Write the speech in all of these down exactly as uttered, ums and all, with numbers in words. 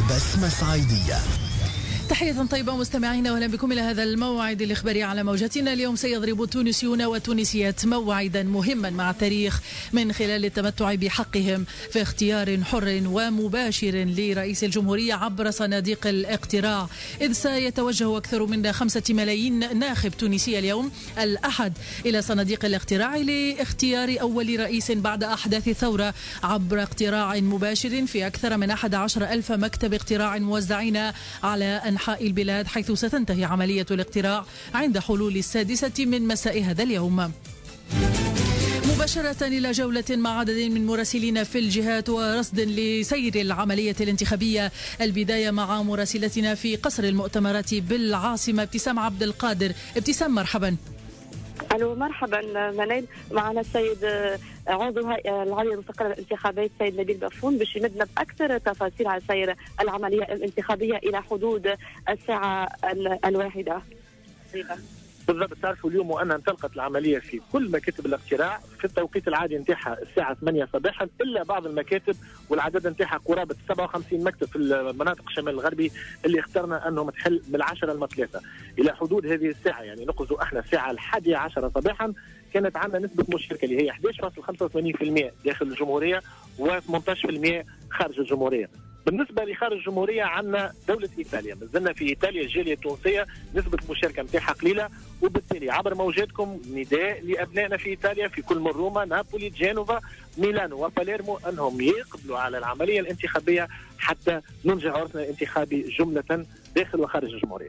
بسمة صعيدية. تحية طيبة مستمعينا، واهلا بكم إلى هذا الموعد الإخباري على موجتنا. اليوم سيضرب التونسيون والتونسيات موعدا مهما مع التاريخ من خلال التمتع بحقهم في اختيار حر ومباشر لرئيس الجمهورية عبر صناديق الاقتراع، إذ سيتوجه أكثر من خمسة ملايين ناخب تونسي اليوم الأحد إلى صناديق الاقتراع لاختيار أول رئيس بعد أحداث الثورة عبر اقتراع مباشر في أكثر من أحد عشر ألف مكتب اقتراع موزعين على أنحاء البلاد، حيث ستنتهي عملية الاقتراع عند حلول السادسة من مساء هذا اليوم. مباشرة إلى جولة مع عدد من مراسلين في الجهات ورصد لسير العملية الانتخابية. البداية مع مراسلتنا في قصر المؤتمرات بالعاصمة ابتسام عبد القادر. ابتسام مرحبا. الو مرحبا منال، معنا السيد عضو العليا المستقله للانتخابات السيد نبيل بافون باش يمدنا باكثر تفاصيل على سير العمليه الانتخابيه الى حدود الساعه الواحده. بالضبط، تعرفوا اليوم وانا انطلقت العمليه في كل مكاتب الاقتراع في التوقيت العادي نتاعها الساعه ثمانية صباحا، الا بعض المكاتب والعدد نتاعها قرابه سبعة وخمسين مكتب في المناطق الشمال الغربي اللي اخترنا انهم تحل من العشرة المثلاثة الى حدود هذه الساعه، يعني نقصوا احنا الساعه الحادية عشرة صباحا كانت عندنا نسبه مشاركه اللي هي احد عشر فاصلة خمسة وثمانين بالمئة داخل الجمهوريه و ثمانية عشر بالمئة خارج الجمهوريه. بالنسبة لخارج الجمهورية عندنا دولة إيطاليا، مازلنا في إيطاليا الجالية التونسية نسبة المشاركة نتاعها قليلة، وبالتالي عبر موجاتكم نداء لأبنائنا في إيطاليا في كل من روما، نابولي، جنوفا، ميلانو وباليرمو أنهم يقبلوا على العملية الانتخابية حتى ننجح عرسنا الانتخابي جملة داخل وخارج الجمهورية.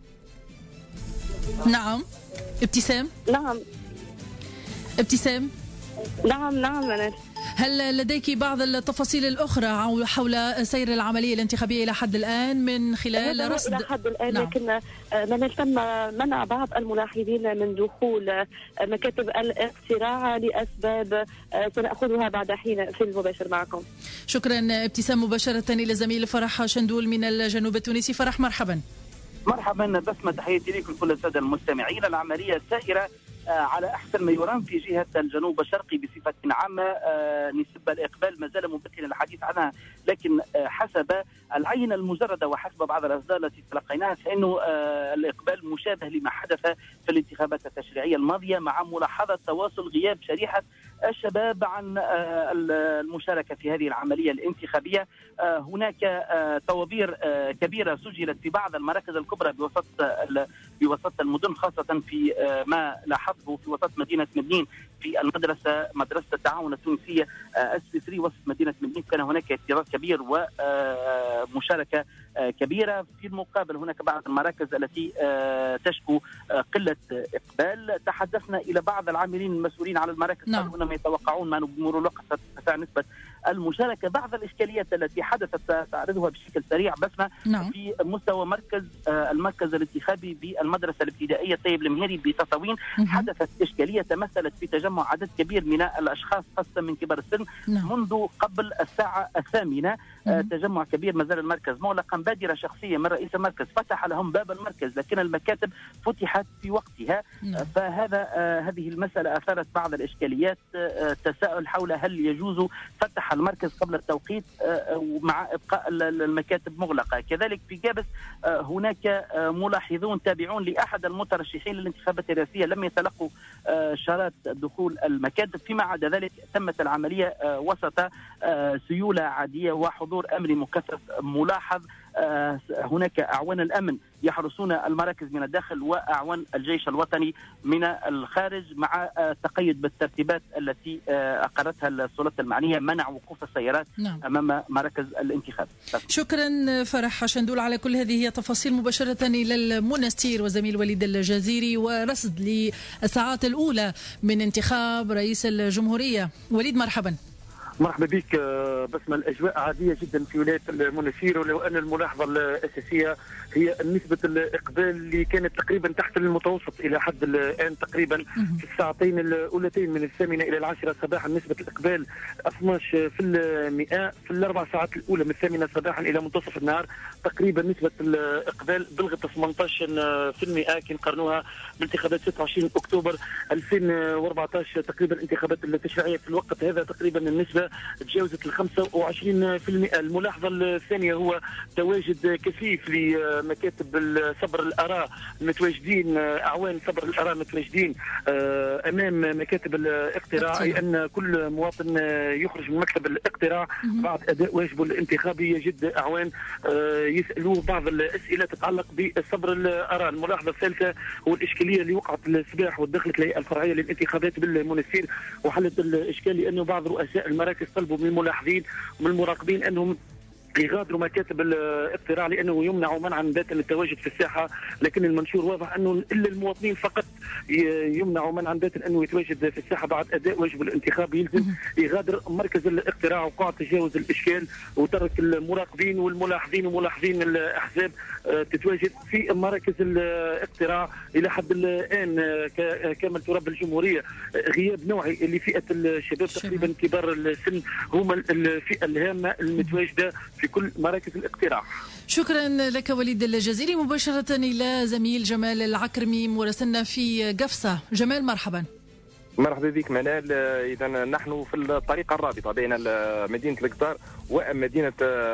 نعم ابتسام. نعم ابتسام. نعم نعم منال. هل لديك بعض التفاصيل الأخرى حول سير العملية الانتخابية إلى حد الآن من خلال رصد؟ إلى حد الآن نعم. لكن من تم منع بعض الملاحظين من دخول مكاتب الاقتراع لأسباب سنأخذها بعد حين في المباشر معكم. شكرا ابتسام. مباشرة إلى زميل فرح شندول من الجنوب التونسي. فرح مرحبا. مرحبا بسمة، تحياتي لكم كل السادة المستمعين. العملية سائرة على أحسن ما يرام في جهة الجنوب الشرقي بصفة عامة. نسبة الإقبال ما زال ممكن الحديث عنها، لكن حسب العين المجردة وحسب بعض الأصدار التي تلقيناها فإنه الإقبال مشابه لما حدث في الانتخابات التشريعية الماضية، مع ملاحظة تواصل غياب شريحة الشباب عن المشاركة في هذه العملية الانتخابية. هناك طوابير كبيرة سجلت في بعض المراكز الكبرى بوسط بوسط المدن، خاصة في ما لاحظته في وسط مدينة مدنين في المدرسة مدرسة التعاون التونسية السفري وسط مدينة مدنين، كان هناك اكتراث كبير ومشاركة كبيرة. في المقابل هناك بعض المراكز التي تشكو قلة إقبال. تحدثنا إلى بعض العاملين المسؤولين على المراكز، نعم. أنهم يتوقعون مع مرور الوقت سترتفع نسبة المشاركة. بعض الإشكاليات التي حدثت تعرضها بشكل سريع بس نعم. في مستوى مركز المركز الانتخابي بالمدرسة الابتدائية طيب المهيري بتطاوين، حدثت إشكالية تمثلت في تجمع عدد كبير من الأشخاص خاصة من كبار السن نعم. منذ قبل الساعة الثامنة. آه تجمع كبير، ما زال المركز مغلقا. بادرة شخصية من رئيس المركز فتح لهم باب المركز، لكن المكاتب فتحت في وقتها. نعم. آه فهذا آه هذه المسألة أثارت بعض الإشكاليات. آه تساؤل حول هل يجوز فتح المركز قبل التوقيت آه مع إبقاء المكاتب مغلقة. كذلك في جابس آه هناك آه ملاحظون تابعون لأحد المترشحين للانتخابات الرئاسية لم يتلقوا آه شارات دخول المكاتب. فيما عدا ذلك تمت العملية آه وسط آه سيولة عادية وحضور أمني مكثف ملاحظ. آه هناك أعوان الأمن يحرسون المراكز من الداخل وأعوان الجيش الوطني من الخارج، مع آه تقيد بالترتيبات التي آه أقرتها السلطات المعنية، منع وقوف السيارات نعم. أمام مراكز الانتخاب. شكرا فرح شندول على كل هذه التفاصيل. مباشرة إلى المنستير وزميل وليد الجزيري ورصد للساعات الأولى من انتخاب رئيس الجمهورية. وليد مرحبا. مرحبا بك بسمة. الأجواء عادية جدا في ولاية المنستير، ولو أن الملاحظة الأساسية هي نسبة الإقبال اللي كانت تقريبا تحت المتوسط إلى حد الآن. تقريبا في الساعتين الأولتين من الثامنة إلى العاشرة صباحا نسبة الإقبال اثني عشر في المئة. في الأربع ساعات الأولى من الثامنة صباحا إلى منتصف النهار تقريبا نسبة الإقبال بلغت ثمانية عشر في المئة كي نقارنوها بانتخابات ستة وعشرين أكتوبر ألفين وأربعة عشر، تقريبا انتخابات التشريعية في الوقت هذا تقريبا النسبة تجاوزت ال خمسة وعشرين بالمئة. الملاحظة الثانية هو تواجد كثيف لمكاتب صبر الآراء المتواجدين، أعوان صبر الآراء المتواجدين أمام مكاتب الاقتراع، أي أن كل مواطن يخرج من مكتب الاقتراع بعد أداء واجبه الانتخابي يجد أعوان يسألوه بعض الأسئلة تتعلق بصبر الآراء. الملاحظة الثالثة هو الإشكالية اللي وقعت الصباح ودخلت الهيئة الفرعية للانتخابات بالمنستير وحلت الإشكال، لأنه بعض رؤساء المراكز طلبوا من الملاحظين ومن المراقبين أنهم يغادروا مكاتب الاقتراع لانه يمنع منعا باتا التواجد في الساحه، لكن المنشور واضح انه الا المواطنين فقط يمنعوا منعا باتا انه يتواجد في الساحه بعد اداء واجبه الانتخابي، يلزم يغادر مركز الاقتراع وقاعة تجاوز الاشكال، وترك المراقبين والملاحظين وملاحظين الاحزاب تتواجد في مراكز الاقتراع. الى حد الان كامل تراب الجمهوريه غياب نوعي لفئه الشباب، تقريبا كبار السن هم الفئه الهامه المتواجده في كل مراكز الاقتراع. شكرا لك وليد الجزيري. مباشرة إلى زميل جمال العكرمي مراسلنا في قفصة. جمال مرحبا. مرحبا بك منال. إذا نحن في الطريقة الرابطة بين مدينة القطار ومدينة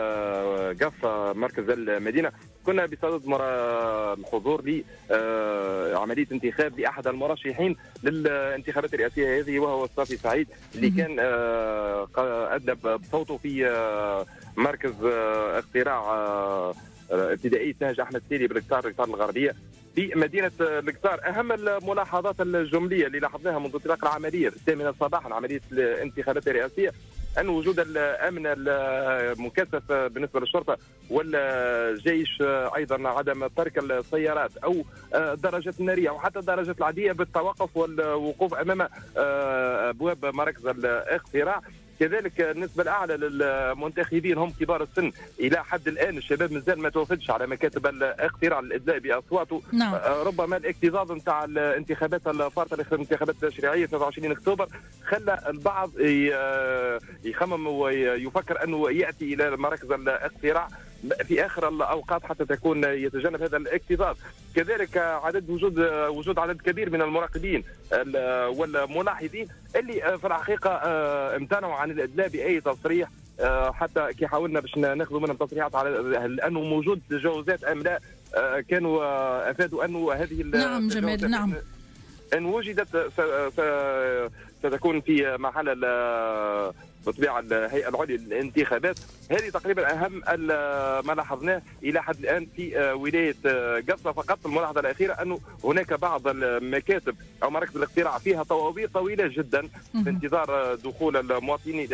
قفصة مركز المدينة. كنا بصدد الحضور لعملية انتخاب لأحد المرشحين للانتخابات الرئاسية هذه، وهو صافي سعيد اللي كان أدلى بصوته في مركز اقتراع ابتدائي نهج أحمد سيري بالقطار القطار الغربية في مدينة القطار. أهم الملاحظات الجملية اللي لاحظناها منذ انطلاق العملية الثامنة صباحا عملية الانتخابات الرئاسية أن وجود الأمن المكثف بالنسبة للشرطة والجيش، أيضا عدم ترك السيارات أو الدراجات النارية أو حتى الدراجات العادية بالتوقف والوقوف أمام أبواب مراكز الاقتراع. كذلك النسبة الأعلى للمنتخبين هم كبار السن. إلى حد الآن الشباب مازال ما توافدش على مكاتب الاقتراع للإدلاء بأصواته. نعم. ربما الاكتظاظ نتاع الانتخابات الفارطة الانتخابات التشريعية ثلاثة وعشرين أكتوبر خلى البعض يخمم ويفكر أنه يأتي إلى مراكز الاقتراع في آخر الأوقات حتى تكون يتجنب هذا الاكتظاظ. كذلك عدد وجود وجود عدد كبير من المراقبين والملاحظين اللي في الحقيقة امتنعوا عن الإدلاء بأي تصريح، حتى كي حاولنا باش ناخذوا منهم تصريحات على أنه موجود تجاوزات أم لا، كانوا أفادوا أنه هذه نعم جميل نعم إن وجدت ستكون في محل بطبيعة الهيئة العليا للانتخابات. هذه تقريبا أهم ما لاحظناه إلى حد الآن في ولاية قفصة. فقط الملاحظة الأخيرة أنه هناك بعض المكاتب أو مراكز الاقتراع فيها طوابير طويلة جدا في انتظار دخول المواطنين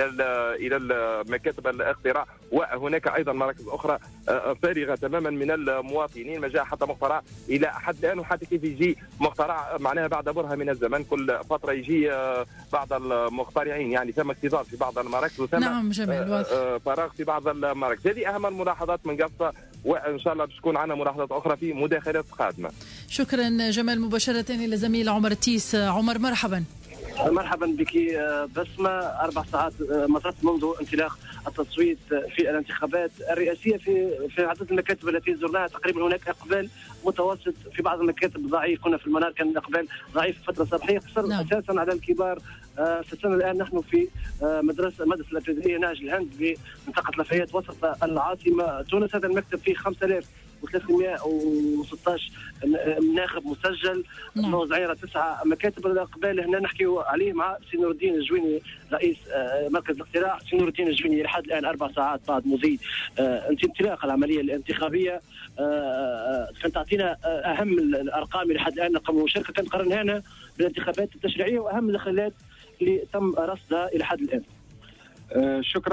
إلى مكاتب الاقتراع، وهناك أيضا مراكز أخرى فارغة تماما من المواطنين، ما جاء حتى مقترع إلى حد الآن. وحتى كيف يجي مقترع معناها بعد برهة من الزمن كل فترة يجي بعض المقترعين، يعني ثم اكتظاظ في بعض المراكز وثم نعم جميل فراغ في بعض المراكز. هذه أهم الملاحظات من قفصة، وإن شاء الله باش تكون عندنا ملاحظات أخرى في مداخلات قادمة. شكرا جمال. مباشرة إلى زميل عمر التيس. عمر مرحبا. مرحبا بك بسمة. أربع ساعات مضت منذ انطلاق التصويت في الانتخابات الرئاسية في في عدد المكاتب التي زرناها. تقريبا هناك إقبال متوسط، في بعض المكاتب ضعيف، كنا في المنار كان الإقبال ضعيف في فترة صباحية، قصر نعم. أساسا على الكبار. فسنا الآن نحن في مدرسة المدرسة الابتدائية نهج الهند بمنطقة لافايت وسط العاصمة تونس. هذا المكتب فيه خمسة آلاف وثلاثمئة وستة عشر ناخب مسجل، موزعين على تسعة مكاتب الإقبال. هنا نحكي عليه مع سي نور الدين الجويني رئيس مركز الاقتراع. سي نور الدين الجويني لحد الآن أربع ساعات بعد مضي انطلاق العملية الانتخابية، كانت تعطينا أهم الأرقام لحد الآن. رقم المشاركة كانت قرناها بالانتخابات التشريعية وأهم الدخلات اللي تم رصدها إلى حد الآن. أه شكرا.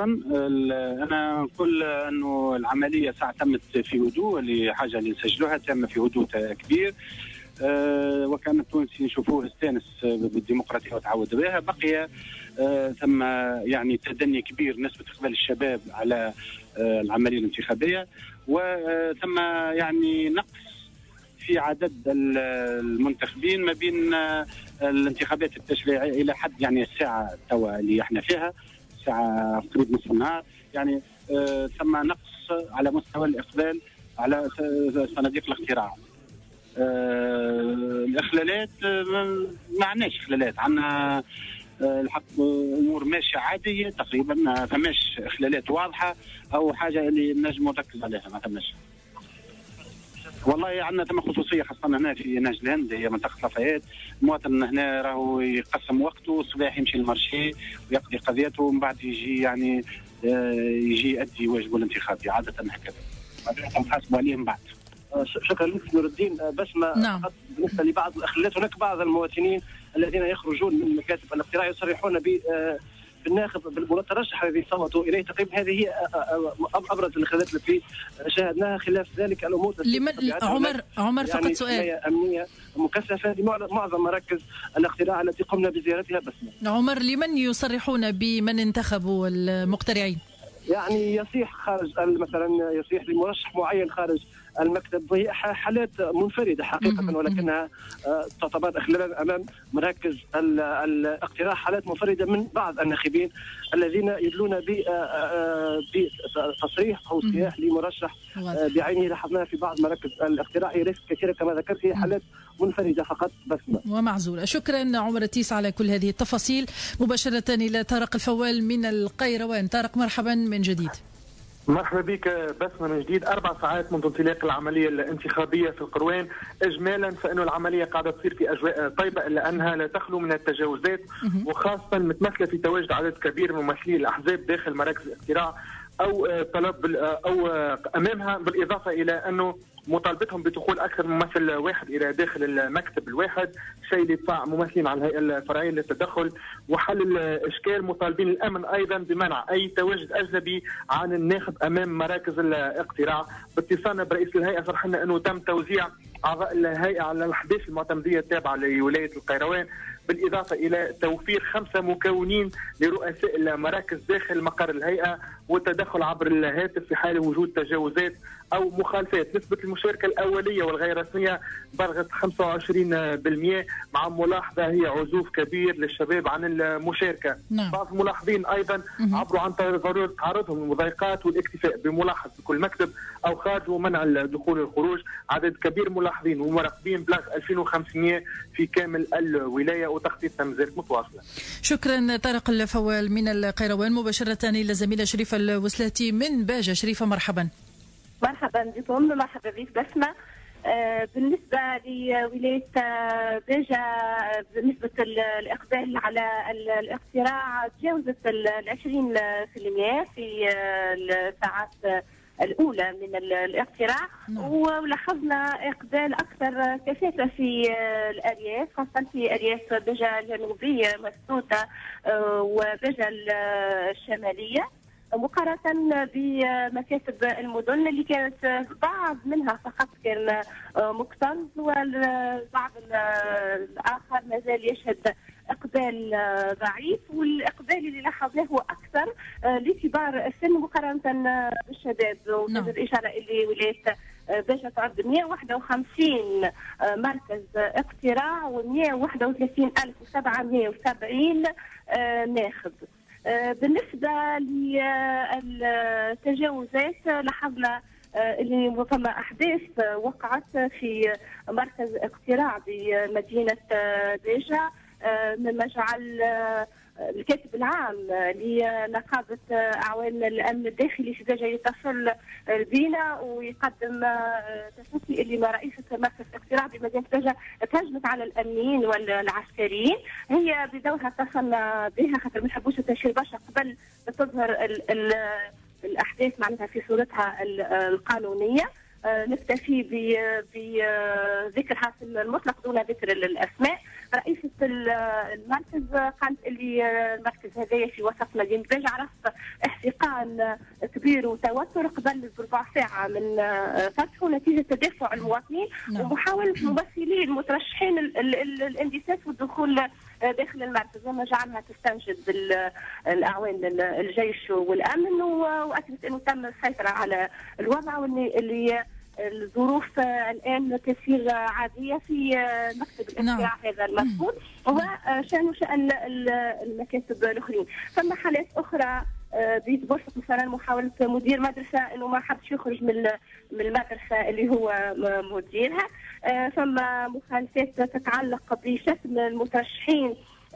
انا نقول انه العمليه ساعه تمت في هدوء، لحاجه اللي نسجلوها تم في هدوء كبير. أه وكان التونسي نشوفوه استانس بالديمقراطيه وتعود بها. بقي أه ثم يعني تدني كبير نسبه اقبال الشباب على أه العمليه الانتخابيه، وثم يعني نقص في عدد المنتخبين ما بين الانتخابات التشريعيه الى حد يعني الساعه توا اللي احنا فيها، ساعة قريب نصف النهار، يعني آه ثم نقص على مستوى الإقبال على صناديق الاقتراع. آه الإخلالات آه ما عندناش إخلالات، عندنا الحق امور ماشيه عاديه تقريبا، ما فماش اخلالات واضحه او حاجه اللي نجم نركز عليها ما فماش. والله عندنا ثم خصوصيه خاصه هنا في نهج الهند، هي منطقه لافايت. المواطن هنا راهو يقسم وقته، الصباح يمشي للمارشي ويقضي قضيته ومن بعد يجي يعني يجي يؤدي واجبه الانتخابي عاده هكذا. بعدين نحاسبوا عليه من بعد. شكرا لك نور الدين. بسمة نعم. بالنسبه لبعض الاخلالات، هناك بعض المواطنين الذين يخرجون من مكاتب الاقتراع يصرحون ب بالناخب بالمترشح الذي صوتوا اليه. تقريبا هذه هي ابرز الخلافات التي شاهدناها. خلاف ذلك الامور لمن عمر عمر فقط يعني سؤال امنيه مكثفه لمعظم مراكز الاقتراع التي قمنا بزيارتها. بس عمر، لمن يصرحون بمن انتخبوا المقترعين؟ يعني يصيح خارج مثلا يصيح لمرشح معين خارج المكتب، وهي حالات منفرده حقيقه، ولكنها تعتبر اخلالا امام مراكز الاقتراع، حالات منفرده من بعض الناخبين الذين يدلون بتصريح او اصطياح لمرشح بعينه. لاحظناها في بعض مراكز الاقتراع، هي ليست كثيره كما ذكرت، هي حالات منفرده فقط بس ومعزوله. شكرا عمر التيس على كل هذه التفاصيل. مباشره الى طارق الفوال من القيروان. طارق، مرحبا من جديد. مرحبا بك بسمة من جديد. أربع ساعات منذ انطلاق العملية الانتخابية في القروان. إجمالا فإنه العملية قاعدة تصير في أجواء طيبة، إلا أنها لا تخلو من التجاوزات، وخاصة متمثلة في تواجد عدد كبير من ممثلي الأحزاب داخل مراكز الاقتراع أو طلب أو أمامها، بالإضافة إلى أنه مطالبتهم بدخول اكثر من ممثل واحد الى داخل المكتب الواحد، شيء اللي يدفع ممثلين على الهيئه الفرعيه للتدخل وحل الاشكال. مطالبين الامن ايضا بمنع اي تواجد اجنبي عن الناخب امام مراكز الاقتراع. باتصالنا برئيس الهيئه صرح لنا انه تم توزيع اعضاء الهيئه على الاحداث المعتمديه التابعه لولايه القيروان، بالإضافة إلى توفير خمسة مكونين لرؤساء المراكز داخل مقر الهيئة والتدخل عبر الهاتف في حال وجود تجاوزات أو مخالفات. نسبة المشاركة الأولية والغير رسمية بلغت خمسة وعشرين بالمئة، مع ملاحظة هي عزوف كبير للشباب عن المشاركة. نعم. بعض الملاحظين أيضا عبروا عن ضرورة تعرضهم للمضايقات والاكتفاء بملاحظة كل مكتب أو خارج ومنع الدخول والخروج. عدد كبير ملاحظين ومراقبين بلغ ألفين وخمسمئة في كامل الولاية، وتخطيطها مازالت متواصلة. شكرا طارق الفوال من القيروان. مباشرة إلى الزميلة شريفة الوسلاتي من باجة. شريفة، مرحبا. مرحبا بكم. مرحبا بك بسمة. آه بالنسبة لولاية باجة، بالنسبة الإقبال على الاقتراع تجاوزت العشرين في المئة في الساعات الأولى من الاقتراع. نعم. ولاحظنا إقبال أكثر كثافة في الأرياف، خاصة في أرياف باجة الجنوبية مسنوتة وباجة الشمالية، مقارنة بمكاتب المدن اللي كانت بعض منها فقط كان مكتظ، والبعض الآخر ما زال يشهد إقبال ضعيف. والإقبال اللي لاحظناه هو أكثر لكبار السن مقارنة بالشباب. وتجد الإشارة اللي ولاية باجة تعد مئة وواحد وخمسين مركز اقتراع ومئة وواحد وثلاثين ألف وسبعمئة وسبعين ناخب. بالنسبة للتجاوزات لاحظنا اللي ثم أحداث وقعت في مركز اقتراع بمدينة باجة، مما جعل الكاتب العام لنقابة أعوان الأمن الداخلي في باجة يتصل بنا ويقدم تسلسل اللي ما رئيسة مركز اقتراع بمدينة باجة تهجمت على الأمنيين والعسكريين. هي بدورها اتصلنا بها خاطر ما نحبوش التشهير برشا قبل تظهر ال ال الأحداث معناتها في صورتها القانونية. نكتفي بذكرها في المطلق دون ذكر الأسماء. رئيسة المركز قالت اللي المركز هذايا في وسط مدينة باجة عرف احتقان كبير وتوتر قبل بربع ساعة من فتحه نتيجة تدافع المواطنين ومحاولة ممثلي المترشحين الاندساس والدخول داخل المركز، وما جعلها تستنجد بالأعوان الجيش والأمن، وأكدت أنه تم السيطرة على الوضع واللي الظروف الآن تسير عادية في مكتب الاقتراع هذا المسؤول وشأنه شأن المكاتب الأخرين. ثم حالات أخرى بيتبسط مثلا محاولة مدير مدرسة أنه ما حدش يخرج من من المدرسة اللي هو مديرها. ثم مخالفات تتعلق بشتم المترشحين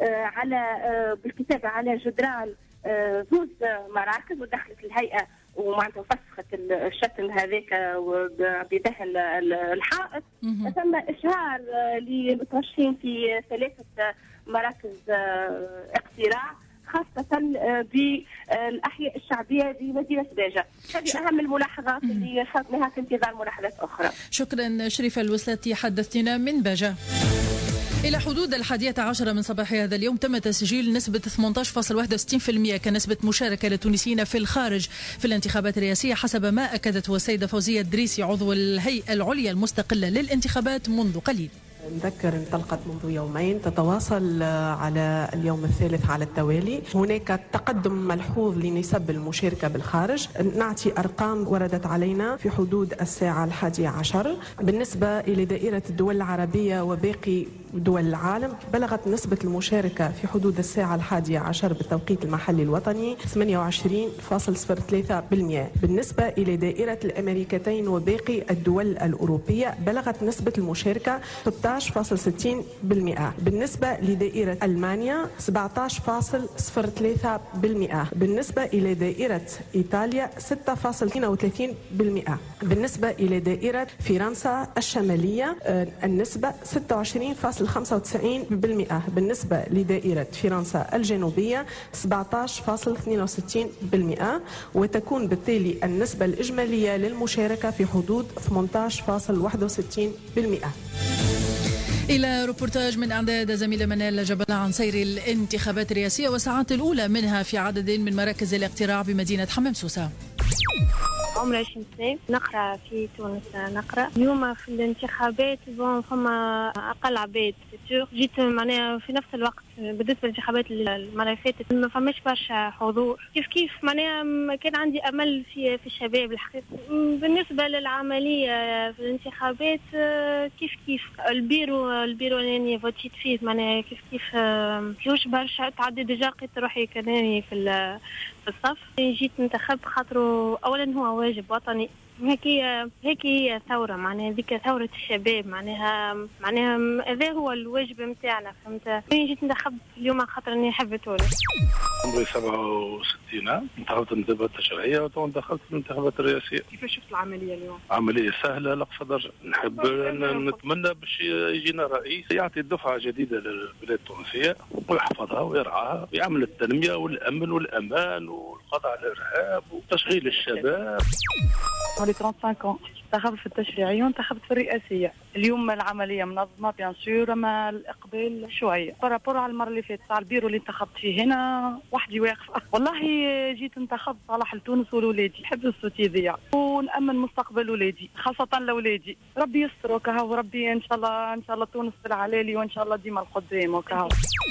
على بالكتابه على جدران زوز مراكز، ودخلت الهيئه ومعناتها فسخت الشتم هذاك بدهن الحائط. ثم اشهار للمترشحين في ثلاثه مراكز اقتراع خاصة بالأحياء الشعبية بمدينة باجة. هذه أهم الملاحظات اللي خذناها في انتظار ملاحظات أخرى. شكرا شريفة الوسلاتي، حدثتنا من باجة. إلى حدود الحادية عشرة من صباح هذا اليوم تم تسجيل نسبة ثمانية عشر فاصلة واحد وستين بالمئة كنسبة مشاركة للتونسيين في الخارج في الانتخابات الرئاسية، حسب ما أكدته السيدة فوزية الدريسي عضو الهيئة العليا المستقلة للانتخابات منذ قليل. نذكر انطلقت منذ يومين، تتواصل على اليوم الثالث على التوالي. هناك تقدم ملحوظ لنسب المشاركة بالخارج. نعطي أرقام وردت علينا في حدود الساعة الحادية عشر. بالنسبة إلى دائرة الدول العربية وباقي دول العالم بلغت نسبة المشاركة في حدود الساعة الحادية عشر بالتوقيت المحلي الوطني ثمانية وعشرين فاصلة صفر ثلاثة بالمئة. بالنسبة إلى دائرة الأمريكتين وباقي الدول الأوروبية بلغت نسبة المشاركة ستة عشر فاصلة ستين بالمئة. بالنسبة لدائرة ألمانيا سبعة عشر فاصلة صفر ثلاثة بالمئة. بالنسبة إلى دائرة إيطاليا ستة فاصلة اثنين وثلاثين بالمئة. بالنسبة إلى دائرة فرنسا الشمالية النسبة ستة وعشرين فاصلة خمسة وتسعين بالمئة. بالنسبة لدائرة فرنسا الجنوبية سبعة عشر فاصلة اثنين وستين بالمئة، وتكون بالتالي النسبة الإجمالية للمشاركة في حدود ثمانية عشر فاصلة واحد وستين بالمئة. إلى روبورتاج من إعداد زميلة منال جبل عن سير الانتخابات الرئاسية والساعات الأولى منها في عدد من مراكز الاقتراع بمدينة حمام سوسة. عمري عشرين سنة، نقرأ في تونس. نقرأ اليوم في الانتخابات بون فما أقل عباد سيتور. جيت معناها في نفس الوقت بالنسبة للانتخابات المرة اللي فاتت ما فماش برشا حضور. كيف كيف معناها كان عندي أمل في في الشباب الحقيقة. بالنسبة للعملية في الانتخابات كيف كيف البيرو البيرو اللي فوتيت فيه معناها كيف كيف فيوش برشا. تعدي ديجا لقيت روحي كانني في في الصف. جيت انتخب خاطره أولا هو واجب وطني. هيك هيك هي ثورة معناها ذيك ثورة الشباب معناها معناها هذا هو الواجب نتاعنا فهمت. جيت نتخب اليوم خاطر اني نحب تونس. عمري سبعة وستين عام، انتخبت الانتخابات التشريعية ودخلت في الانتخابات الرئاسية. كيف شفت العملية اليوم؟ عملية سهلة لأقصى درجة. نحب نتمنى باش يجينا رئيس يعطي دفعة جديدة للبلاد التونسية ويحفظها ويرعاها ويعمل التنمية والأمن والأمان والقضاء على الإرهاب وتشغيل الشباب. حوالي خمسة وثلاثين عام، انتخبت في التشريعية وانتخبت في الرئاسية. اليوم العملية منظمة بيان سور، اما الإقبال شوية بارابور على المرة اللي فاتت. على البيرو اللي انتخبت فيه هنا وحدي واقفة. والله جيت انتخبت صالح لتونس ولولادي، نحب الصوت يذيع ونأمن مستقبل ولادي خاصة لولادي. ربي يستر وكها وربي ان شاء الله ان شاء الله تونس في العلالي وان شاء الله ديما القدام وكها.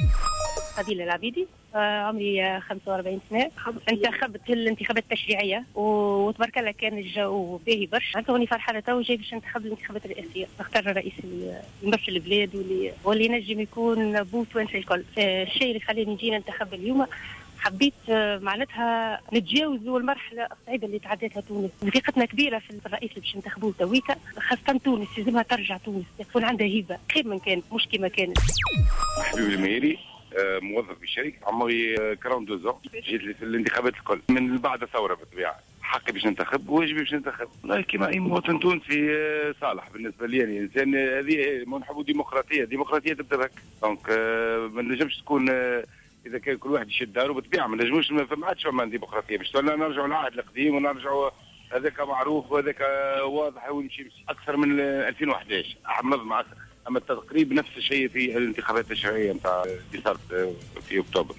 فضيلة العبيدي، عمري خمسة وأربعين سنة، انتخبت في الانتخابات التشريعية وتبارك الله كان الجو باهي برشا. توني فرحانة تو جاي باش ننتخب الانتخابات الرئاسية، نختار الرئيس اللي يمثل البلاد واللي واللي ينجم يكون بو توانسة الكل. الشيء اللي خلاني نجي ننتخب اليوم حبيت معناتها نتجاوزوا المرحله الصعيبه اللي تعدتها تونس. ثقتنا كبيره في الرئيس اللي باش ننتخبوه تويكا، خاصه تونس لازمها ترجع تونس تكون عندها هيبه خير من كانت مش كما كانت. حبيب المهيري، موظف في الشركه، عمري اثنين وأربعين سنة، جيت في الانتخابات الكل من بعد الثوره بالطبيعه. حقي باش ننتخب وواجبي باش ننتخب، والله كما اي مواطن تونسي صالح بالنسبه لي. يعني انسان هذه ما نحبوا ديمقراطيه، ديمقراطيه تبدا بهك. دونك ما نجمش تكون اذا كان كل واحد يشد داره بالطبيعه ما نجموش، ما عادش فما ديمقراطيه باش نرجعوا للعهد القديم ونرجعوا هذاك معروف وهذاك واضح ويمشي اكثر من ألفين وأحد عشر منظمه اكثر. اما التقريب نفس الشيء في الانتخابات التشريعيه نتاع اللي صارت في اكتوبر.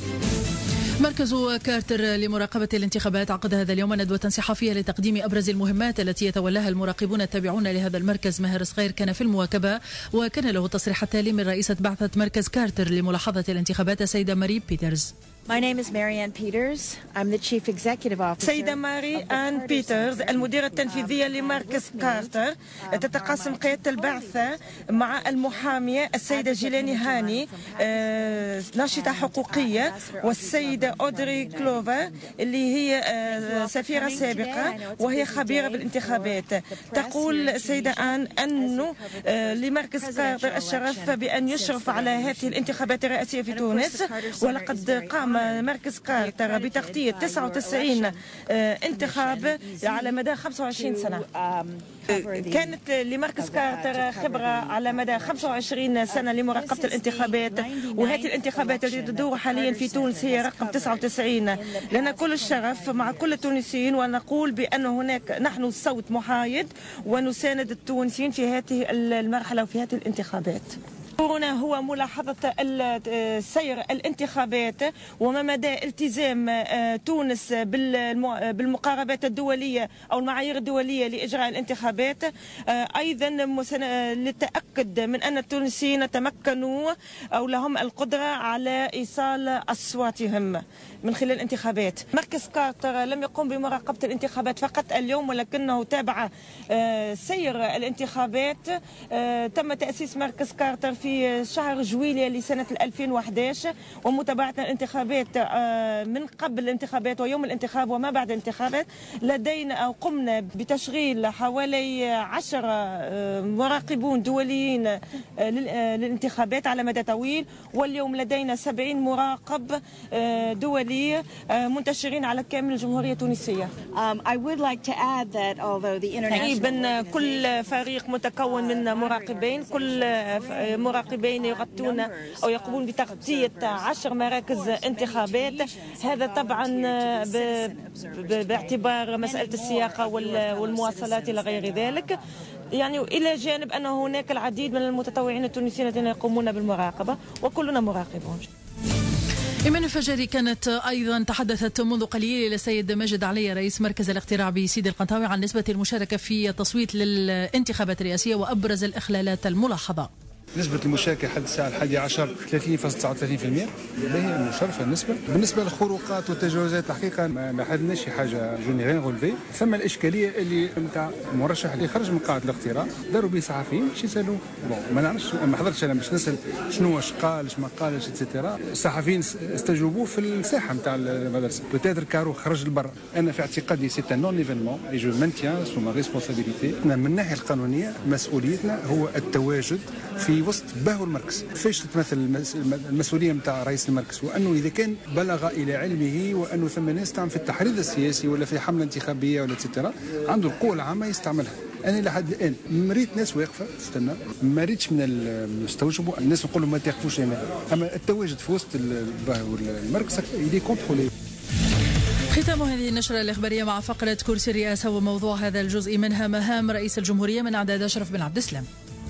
مركز كارتر لمراقبة الانتخابات عقد هذا اليوم ندوة صحفية لتقديم أبرز المهمات التي يتولاها المراقبون التابعون لهذا المركز. ماهر صغير كان في المواكبة وكان له التصريح التالي من رئيسة بعثة مركز كارتر لملاحظة الانتخابات السيدة ماري بيترز. My name is Marianne Peters. I'm the Chief Executive Officer. سيدة ماري آن بيترز المديرة التنفيذية لمركز كارتر. تتقاسم قيادة البعثة مع المحامية السيدة جيلاني هاني ناشطة حقوقية، والسيدة أودري كلوفر اللي هي سفيرة سابقة وهي خبيرة بالانتخابات. تقول السيدة آن أنه لمركز كارتر الشرف بأن يشرف على هذه الانتخابات الرئاسية في تونس، ولقد قام مركز كارتر بتغطية تسعة وتسعين انتخاب على مدى خمسة وعشرين سنة. كانت لمركز كارتر خبرة على مدى خمسة وعشرين سنة لمراقبة الانتخابات، وهذه الانتخابات التي تدور حاليا في تونس هي رقم تسعة وتسعين. لنا كل الشرف مع كل التونسيين، ونقول بأن هناك نحن صوت محايد ونساند التونسيين في هذه المرحلة وفي هذه الانتخابات. دورنا هو ملاحظة سير الانتخابات وما مدى التزام تونس بالمقاربات الدولية أو المعايير الدولية لإجراء الانتخابات. أيضا للتأكد من أن التونسيين تمكنوا أو لهم القدرة على إيصال أصواتهم من خلال الانتخابات. مركز كارتر لم يقم بمراقبة الانتخابات فقط اليوم، ولكنه تابع سير الانتخابات. تم تأسيس مركز كارتر في شهر جويلية لسنة ألفين وأحد عشر، ومتابعة الانتخابات من قبل الانتخابات ويوم الانتخاب وما بعد الانتخابات. لدينا أو قمنا بتشغيل حوالي عشر مراقبون دوليين للانتخابات على مدى طويل، واليوم لدينا سبعين مراقب دولي منتشرين على كامل الجمهورية التونسية. تقريبا كل فريق متكون من مراقبين، كل مراقبين يغطون أو يقومون بتغطية عشر مراكز انتخابات. هذا طبعا باعتبار مسألة السياقة والمواصلات إلى غير ذلك، يعني إلى جانب أن هناك العديد من المتطوعين التونسيين الذين يقومون بالمراقبة، وكلنا مراقبون. إيمان الفجري كانت أيضا تحدثت منذ قليل إلى السيد ماجد علي رئيس مركز الاقتراع بسيدي القنطاوي عن نسبة المشاركة في التصويت للانتخابات الرئاسية وأبرز الإخلالات الملاحظة. نسبة المشاركة حد الساعة الحادية عشر ثلاثين فاصلة تسعة وثلاثين بالمئة، باهي مشرفة النسبة. بالنسبة للخروقات والتجاوزات الحقيقة ما حدناش شي حاجة جوني غير غولفي. ثم الإشكالية اللي نتاع مرشح اللي خرج من قاعة الاقتراع داروا به صحفيين باش يسألوا، ما نعرفش ما حضرتش أنا باش نسأل شنو واش قال اش ما قالش اتسيتيرا. الصحفيين استجوبوا في الساحة نتاع المدرسة، بوتيتر كارو خرج لبرا. أنا في اعتقادي سي ان نون ايفينمون اي جو مانتيان سو ما ريسبونسابيلتي. من الناحية القانونية مسؤوليتنا هو التواجد في وسط باهو المركز. فاش تتمثل المسؤوليه نتاع رئيس المركز؟ وانه اذا كان بلغ الى علمه وانه ثم ناس تعمل في التحريض السياسي ولا في حمله انتخابيه ولا تيترا، عنده القوه العامه يستعملها. انا لحد الان مريت ناس واقفه تستنى، ما ريتش من المستوجب الناس نقول لهم ما تاخذوش هنا، اما التواجد في وسط الباهو المركز يلي كونترولي. ختام هذه النشرة الإخبارية مع فقرة كرسي الرئاسة، وموضوع هذا الجزء منها مهام رئيس الجمهورية من إعداد أشرف بن عبد السلام.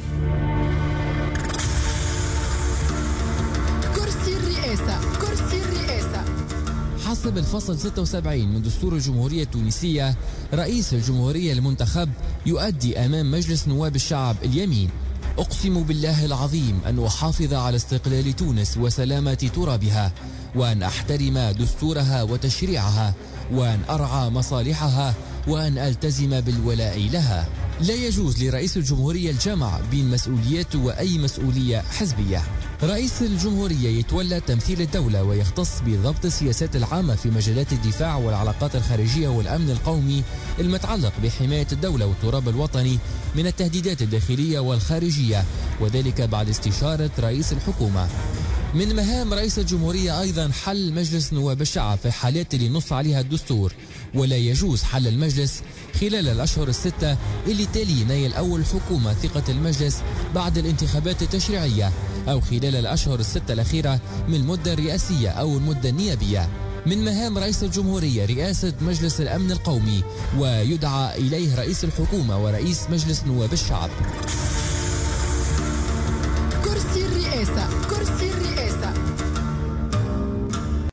كرسي الرئاسة. حسب الفصل ستة وسبعين من دستور الجمهورية التونسية، رئيس الجمهورية المنتخب يؤدي أمام مجلس نواب الشعب اليمين: أقسم بالله العظيم أن أحافظ على استقلال تونس وسلامة ترابها، وأن أحترم دستورها وتشريعها، وأن أرعى مصالحها، وأن ألتزم بالولاء لها. لا يجوز لرئيس الجمهورية الجمع بين مسؤوليات وأي مسؤولية حزبية. رئيس الجمهورية يتولى تمثيل الدولة ويختص بضبط السياسات العامة في مجالات الدفاع والعلاقات الخارجية والأمن القومي المتعلق بحماية الدولة والتراب الوطني من التهديدات الداخلية والخارجية، وذلك بعد استشارة رئيس الحكومة. من مهام رئيس الجمهورية أيضا حل مجلس نواب الشعب في حالات اللي نص عليها الدستور، ولا يجوز حل المجلس خلال الأشهر الستة اللي تالي نيل أول حكومة ثقة المجلس بعد الانتخابات التشريعية، أو خلال الأشهر الستة الأخيرة من المدة الرئاسية أو المدة النيابية. من مهام رئيس الجمهورية رئاسة مجلس الأمن القومي، ويدعى إليه رئيس الحكومة ورئيس مجلس نواب الشعب.